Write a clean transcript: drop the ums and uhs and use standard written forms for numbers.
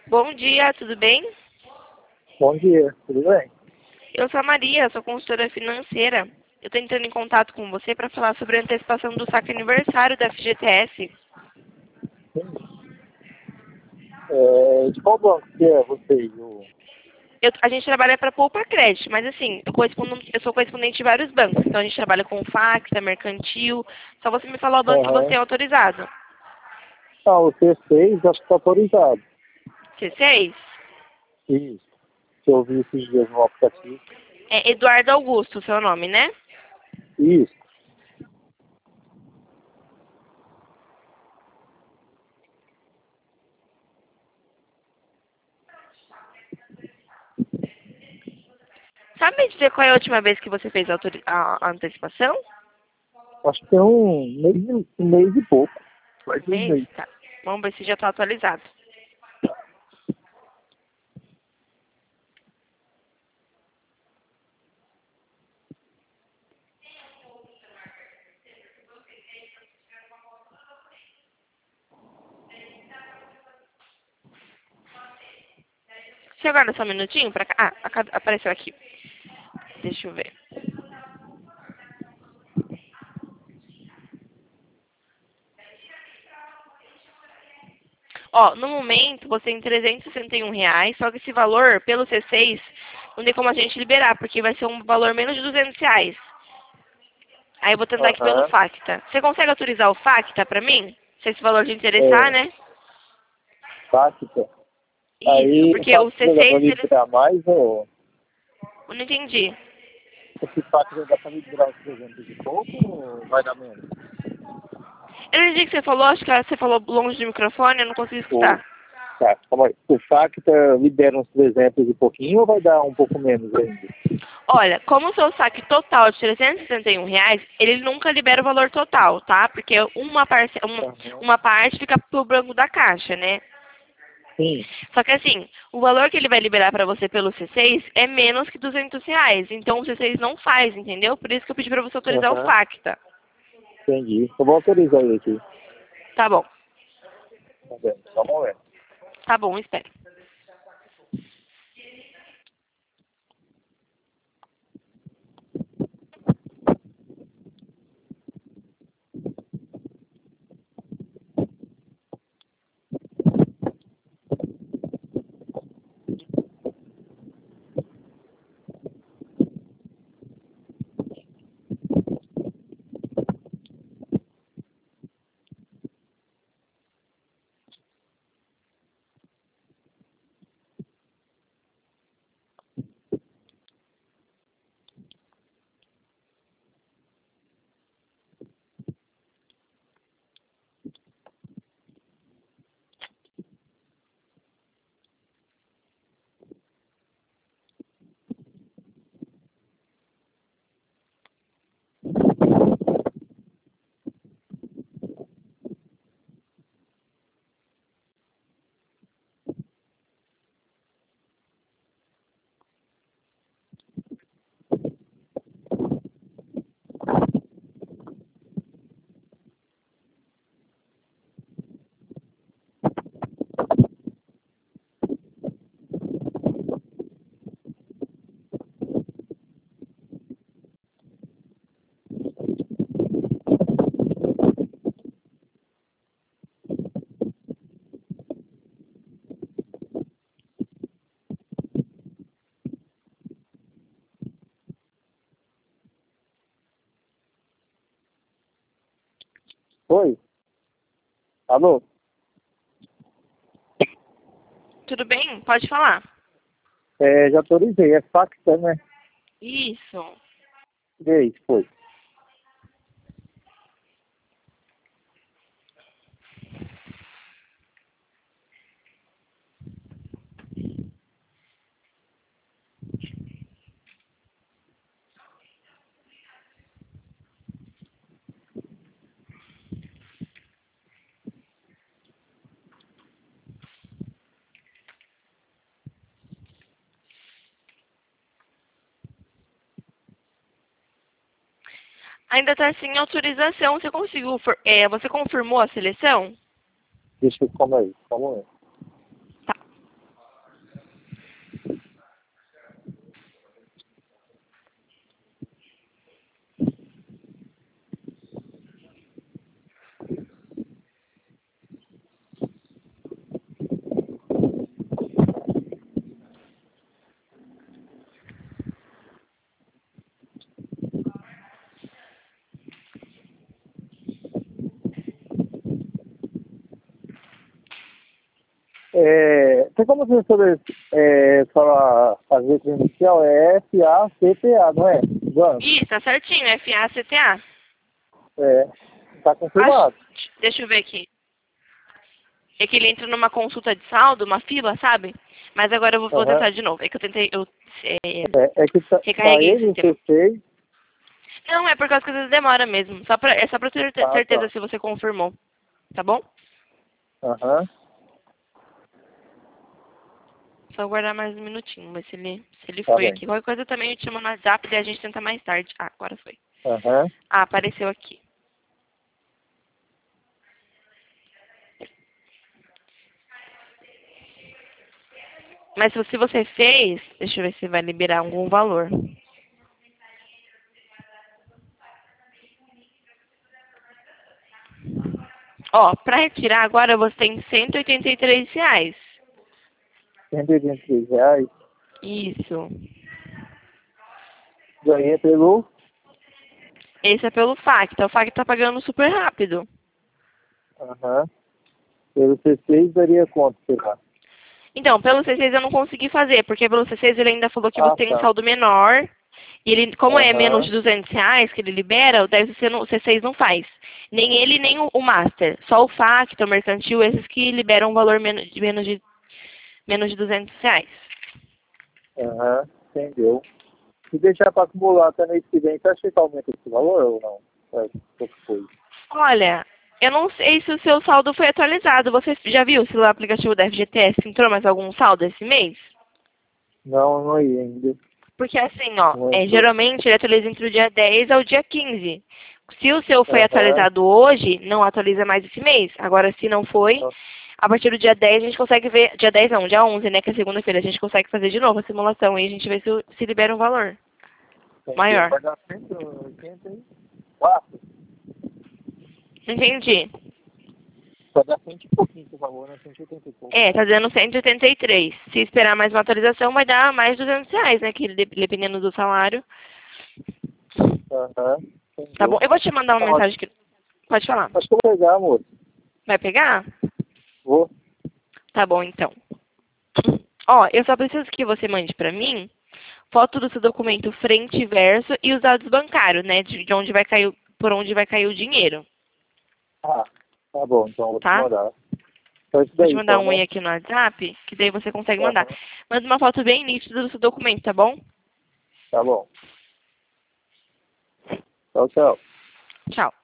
Bom dia, tudo bem? Bom dia, tudo bem? Eu sou a Maria, sou consultora financeira. Eu estou entrando em contato com você para falar sobre a antecipação do saque aniversário da FGTS. De qual banco que é você e o... A gente trabalha para Poupa Crédito, mas assim, eu sou correspondente de vários bancos. Então a gente trabalha com Facta, Mercantil. Só você me falar o banco que você Aham. é autorizado. Ah, o T6 acho que está autorizado. C6? Isso. Que eu vi esses dias no aplicativo. É Eduardo Augusto, seu nome, né? Isso. Sabe me dizer qual é a última vez que você fez a antecipação? Acho que tem um mês e pouco. Faz Um um mês? mês. Tá. Vamos ver se já está atualizado. Você aguarda só um minutinho pra cá. Apareceu aqui. Deixa eu ver. Ó, no momento você tem R$ 361, só que esse valor, pelo C6, não tem como a gente liberar, porque vai ser um valor menos de R$ 200. Aí eu vou tentar aqui pelo Aham. Facta. Você consegue autorizar o Facta pra mim? Se esse valor te interessar, É, né? Facta. Isso, Aí, o porque o Facta dá para C6, eles... liberar mais ou... Eu não entendi. Esse Facta dá para liberar uns 300 e pouco ou vai dar menos? Eu não entendi o que você falou, acho que você falou longe do microfone, eu não consegui O, escutar. tá, calma aí. O Facta libera uns 300 e pouquinho ou vai dar um pouco menos ainda? Olha, como o seu saque total é de R$ 361, ele nunca libera o valor total, tá? Porque Aham. uma parte fica pro banco da caixa, né? Sim, Só que assim, o valor que ele vai liberar pra você pelo C6 é menos que R$ 200. Então o C6 não faz, entendeu? Por isso que eu pedi pra você autorizar o aham, Facta. entendi. Eu vou autorizar ele aqui. Tá bom, Tá vendo? Só um momento. tá bom, espera. Oi? Alô? Tudo bem? Pode falar. Já autorizei. É Facta, né? Isso. E aí, foi? Ainda tá sem autorização. Você conseguiu, você confirmou a seleção? Deixa eu calma aí. Só um momento. Tá. Tem como você saber falar as letras inicial? É FACTA, não é? Vamos. Isso, tá certinho, FACTA. Tá confirmado. Deixa eu ver aqui. É que ele entra numa consulta de saldo, uma fila, sabe? Mas agora eu vou tentar de novo. É que eu tentei, É que tá recarreguei ele o no sistema. C6. Não, é por causa que às vezes demora mesmo. É só pra ter certeza Tá. se você confirmou. Tá bom? Aham. Só aguardar mais um minutinho, ver se ele Tá foi bem. aqui. Qualquer coisa também eu te chamo no WhatsApp e a gente tenta mais tarde. Ah, agora foi. Aham. Ah, apareceu aqui. Mas se você fez, deixa eu ver se vai liberar algum valor. Ó, pra retirar agora você tem R$ 183. R$ 183. Isso. Ganhei pelo... Esse é pelo FAC. O FAC tá pagando super rápido. Aham. Pelo C6 daria quanto, sei lá? Então, pelo C6 eu não consegui fazer, porque pelo C6 ele ainda falou que você tem um Tá. saldo menor. E ele, como é menos de Aham. R$ 200 que ele libera, daí o C6 não faz. Nem ele, nem o Master. Só o Factor, o Mercantil, esses que liberam um valor menos de R$ 200. Aham. Entendeu. Se deixar para acumular até mês que vem, você acha que aumenta esse valor ou não? Pouco coisa. Olha, eu não sei se o seu saldo foi atualizado. Você já viu se o aplicativo da FGTS entrou mais algum saldo esse mês? Não ia ainda. Porque assim, ó, Não entrou. geralmente ele atualiza entre o dia 10 ao dia 15. Se o seu foi Aham. atualizado hoje, não atualiza mais esse mês. Agora, se não foi, a partir do dia 10 a gente consegue ver, dia 10 não, dia 11, né, que é segunda-feira, a gente consegue fazer de novo a simulação e a gente vê se libera um valor maior. Vai dar 184. Entendi. Vai dar 100 e pouquinho esse valor, né? 180 e pouco. Tá dando 183. Se esperar mais uma atualização, vai dar mais R$ 200, né, que dependendo do salário. Aham. Tá bom? Eu vou te mandar uma Tá mensagem ótimo. que... Pode falar. Acho que eu vou pegar, amor. Vai pegar? Vou. Tá bom, então. Ó, eu só preciso que você mande pra mim foto do seu documento frente e verso e os dados bancários, né? De onde vai cair, por onde vai cair o dinheiro. Tá bom, então eu vou te Tá? mandar. Então isso Vou daí, te mandar então, um aí né? aqui no WhatsApp, que daí você consegue mandar. Aham. Manda uma foto bem nítida do seu documento, tá bom? Tá bom. Tchau, tchau. Tchau.